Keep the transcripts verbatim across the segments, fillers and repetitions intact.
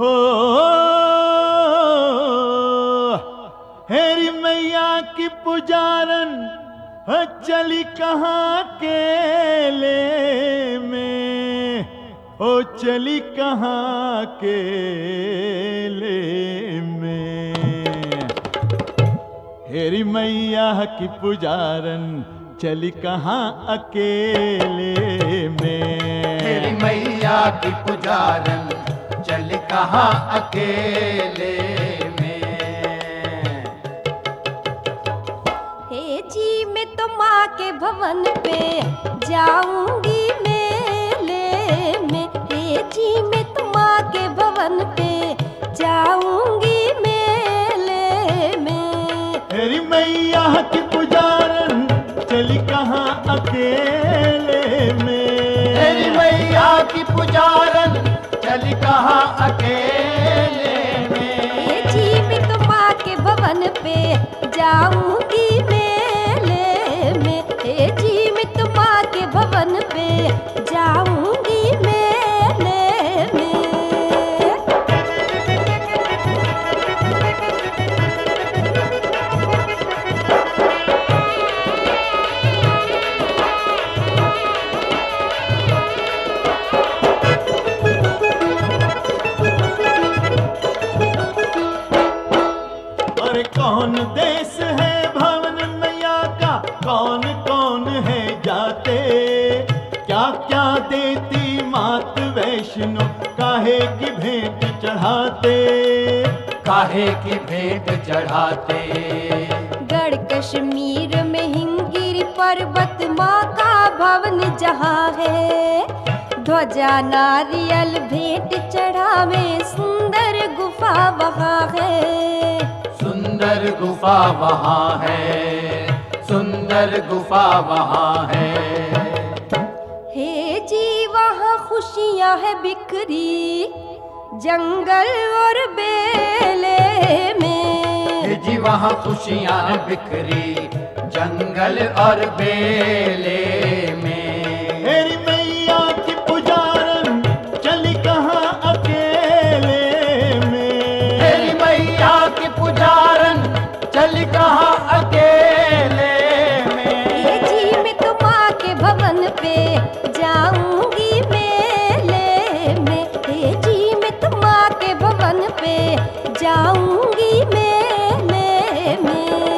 हो हेरी मैया की पुजारन हो चली कहाँ केले में, हो चली कहाँ केले में। हेरी मैया की पुजारन चली कहाँ अकेले में। हेरी मैया की पुजारन चली कहाँ अकेले में। हे जी मैं तो माँ के भवन पे जाऊंगी मेले में। हे जी मैं तो माँ के भवन पे जाऊंगी मेले में। हेरी मैया की पुजारन चली कहाँ अकेले में। हेरी मैया की पुजारन चली कहाँ अकेले में। हे जी मैं तो माँ के भवन पे जाऊंगी मेले में। हे जी मैं तो माँ के भवन पे जाऊंगी मेले में। अरे कौन देश है भवन मैया का, कौन कौन है जाते, क्या क्या देती मात वैष्णो काहे की भेंट चढ़ाते। काहे की भेंट चढ़ाते। गढ़ कश्मीर में हिमगिरी पर्वत माँ का भवन जहाँ है। ध्वजा नारियल भेंट चढ़ावे सुंदर गुफा वहाँ है। सुंदर गुफा वहाँ है, सुंदर गुफा वहाँ है। हे जी वहाँ खुशियाँ है बिखरी जंगल और बेले में। हे जी वहाँ खुशियाँ हैं बिखरी जंगल और बेले में। हेरी मैया की पुजारन चली कहाँ अकेले में। हेरी मैया की पुजारन चली कहाँ अकेले में। हे जी मैं तो माँ के भवन पे जाऊंगी मेले में। हे जी मैं तो माँ के भवन पे जाऊंगी मेले में।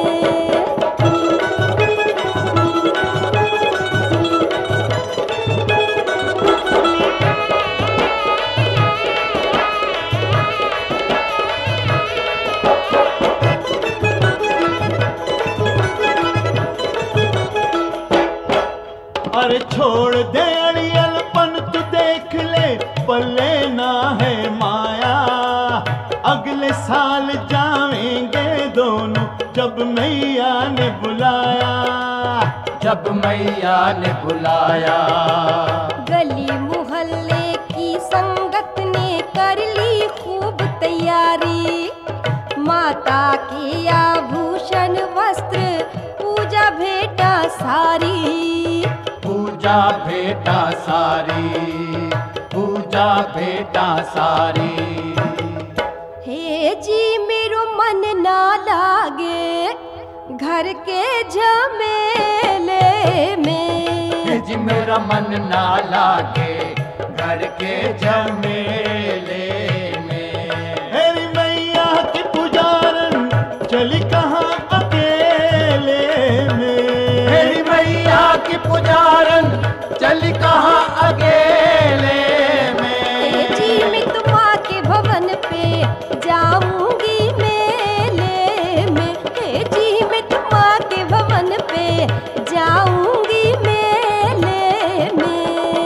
अरे छोड़ दे अड़ियल पन तू देख ले, पल्ले ना है माया। अगले साल जाएंगे दोनों जब मैया ने बुलाया। जब मैया ने बुलाया। गली मोहल्ले की संगत ने कर ली खूब तैयारी। माता के आभूषण वस्त्र पूजा भेंटा सारी। पूजा भेंटा सारी, पूजा भेंटा सारी। हे जी मेरो मन ना लागे घर के झमेले में। हे जी मेरा मन ना लागे घर के झमेले में। हेरी मैया की पुजारन चली कहाँ अकेले में। हेरी मैया की पुजारन चली कहाँ अकेले में। हे जी मैं तो माँ के भवन पे जाऊंगी मेले में। हे जी मैं तो माँ के भवन पे जाऊंगी मेले में।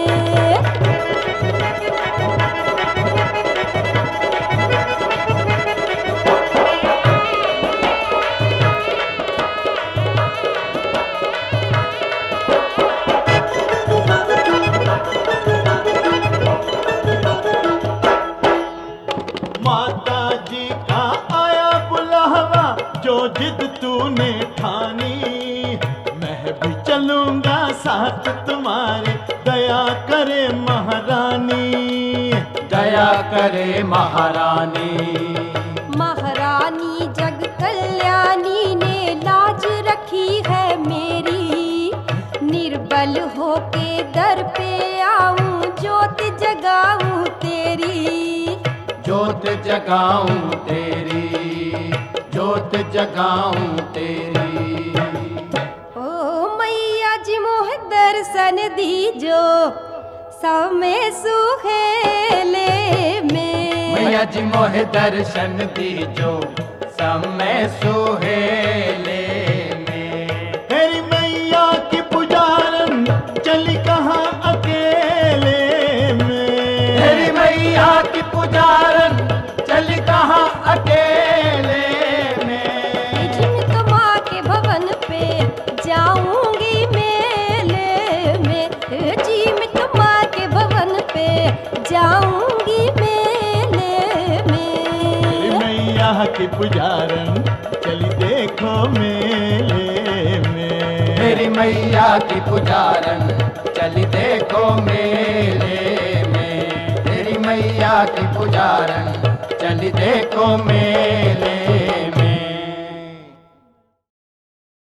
माता जी का आया बुलावा, जो जिद तूने ठानी। मैं भी चलूंगा साथ तुम्हारे, दया करे महारानी। दया दया करे महारानी। महारानी जग कल्याणी ने लाज रखी है मेरी, निर्बल होके दर पे आऊं ज्योत जगाऊं तेरी। ज्योत जगाऊं तेरी, ज्योत जगाऊं तेरी। ओ मैया जी मोह दर्शन दीजो समय सुहेले में। मैया जी मोहे दर्शन दीजो समय सुहेले में। तेरी मैया की पुजारन चली कहाँ अकेले में। तेरी मैया की पुजारन चली कहाँ अकेले में। झिमक माँ के भवन पे जाऊंगी मेले में। झिमक माँ के भवन पे जाऊंगी मेले में। तेरी मैया की पुजारन चली देखो मेले में। तेरी मैया की पुजारन चली देखो मेले में। तेरी मैया की पुजारन चली देखो मेले